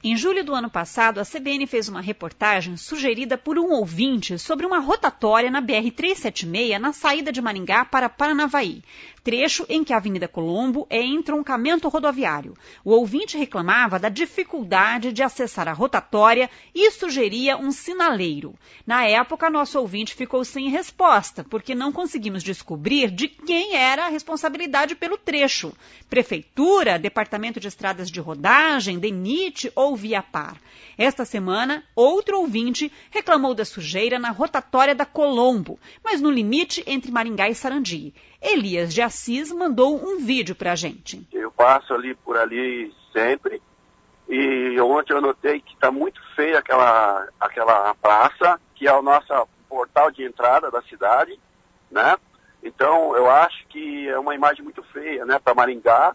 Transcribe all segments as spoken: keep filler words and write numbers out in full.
Em julho do ano passado, a C B N fez uma reportagem sugerida por um ouvinte sobre uma rotatória na B R trezentos e setenta e seis na saída de Maringá para Paranavaí, trecho em que a Avenida Colombo é entroncamento rodoviário. O ouvinte reclamava da dificuldade de acessar a rotatória e sugeria um sinaleiro. Na época, nosso ouvinte ficou sem resposta, porque não conseguimos descobrir de quem era a responsabilidade pelo trecho. Prefeitura, Departamento de Estradas de Rodagem, DENIT ou Viapar. Esta semana, outro ouvinte reclamou da sujeira na rotatória da Colombo, mas no limite entre Maringá e Sarandi. Elias de Assis mandou um vídeo para a gente. Eu passo ali por ali sempre e ontem eu notei que está muito feia aquela, aquela praça, que é o nosso portal de entrada da cidade, né? Então eu acho que é uma imagem muito feia, né, para Maringá,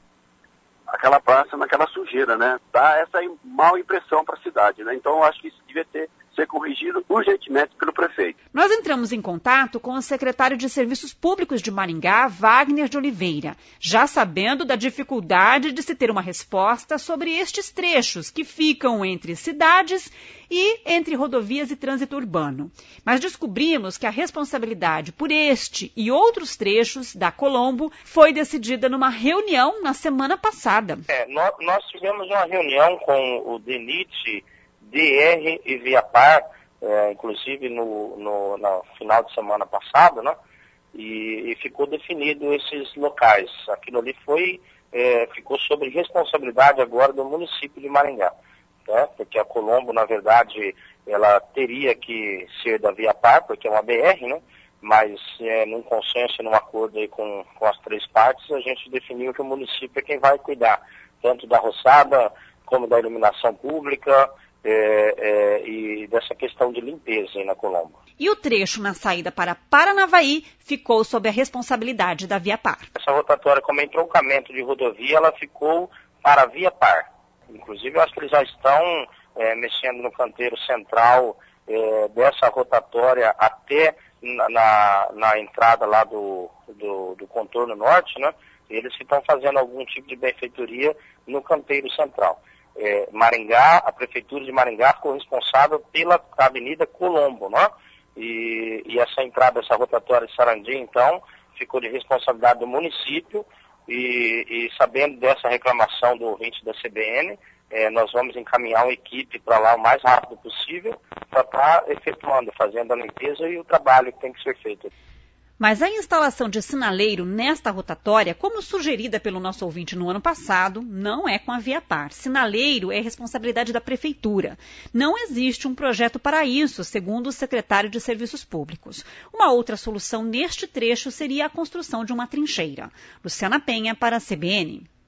aquela praça naquela sujeira, né? Dá essa mal impressão para a cidade, né? Então eu acho que isso devia ter, ser corrigido urgentemente pelo prefeito. Nós entramos em contato com o secretário de Serviços Públicos de Maringá, Wagner de Oliveira, já sabendo da dificuldade de se ter uma resposta sobre estes trechos que ficam entre cidades e entre rodovias e trânsito urbano. Mas descobrimos que a responsabilidade por este e outros trechos da Colombo foi decidida numa reunião na semana passada. É, nós, nós tivemos uma reunião com o DENIT, D R e Viapar, é, inclusive no, no, no final de semana passada, né? E, e ficou definido esses locais. Aquilo ali foi, é, ficou sob responsabilidade agora do município de Maringá, né? Porque a Colombo, na verdade, ela teria que ser da Viapar, porque é uma B R, né? Mas é, num consenso, num acordo aí com, com as três partes, a gente definiu que o município é quem vai cuidar, tanto da roçada como da iluminação pública, É, é, e dessa questão de limpeza aí na Colombo. E o trecho na saída para Paranavaí ficou sob a responsabilidade da Viapar. Essa rotatória, como entroncamento de rodovia, ela ficou para a Viapar. Inclusive, eu acho que eles já estão é, mexendo no canteiro central é, dessa rotatória até na, na, na entrada lá do, do, do contorno norte, né? Eles estão fazendo algum tipo de benfeitoria no canteiro central. É, Maringá, a Prefeitura de Maringá ficou responsável pela Avenida Colombo, né? E, e essa entrada, essa rotatória de Sarandi, então, ficou de responsabilidade do município e, e sabendo dessa reclamação do ouvinte da C B N, é, nós vamos encaminhar uma equipe para lá o mais rápido possível para estar efetuando, fazendo a limpeza e o trabalho que tem que ser feito. Mas a instalação de sinaleiro nesta rotatória, como sugerida pelo nosso ouvinte no ano passado, não é com a Viapar. Sinaleiro é responsabilidade da Prefeitura. Não existe um projeto para isso, segundo o secretário de Serviços Públicos. Uma outra solução neste trecho seria a construção de uma trincheira. Luciana Penha, para a C B N.